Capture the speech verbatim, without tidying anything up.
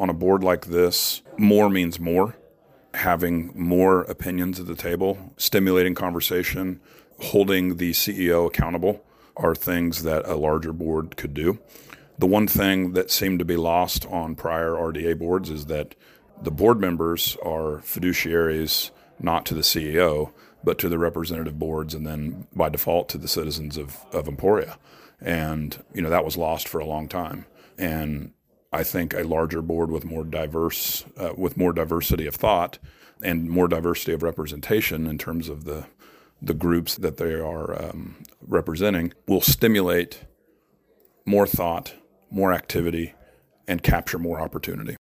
on a board like this, more means more. Having more opinions at the table, stimulating conversation, holding the C E O accountable are things that a larger board could do. The one thing that seemed to be lost on prior R D A boards is that the board members are fiduciaries not to the C E O, but to the representative boards and then by default to the citizens of, of Emporia. And, you know, that was lost for a long time. And I think a larger board with more diverse, uh, with more diversity of thought and more diversity of representation in terms of the the groups that they are um, representing will stimulate more thought, more activity, and capture more opportunity.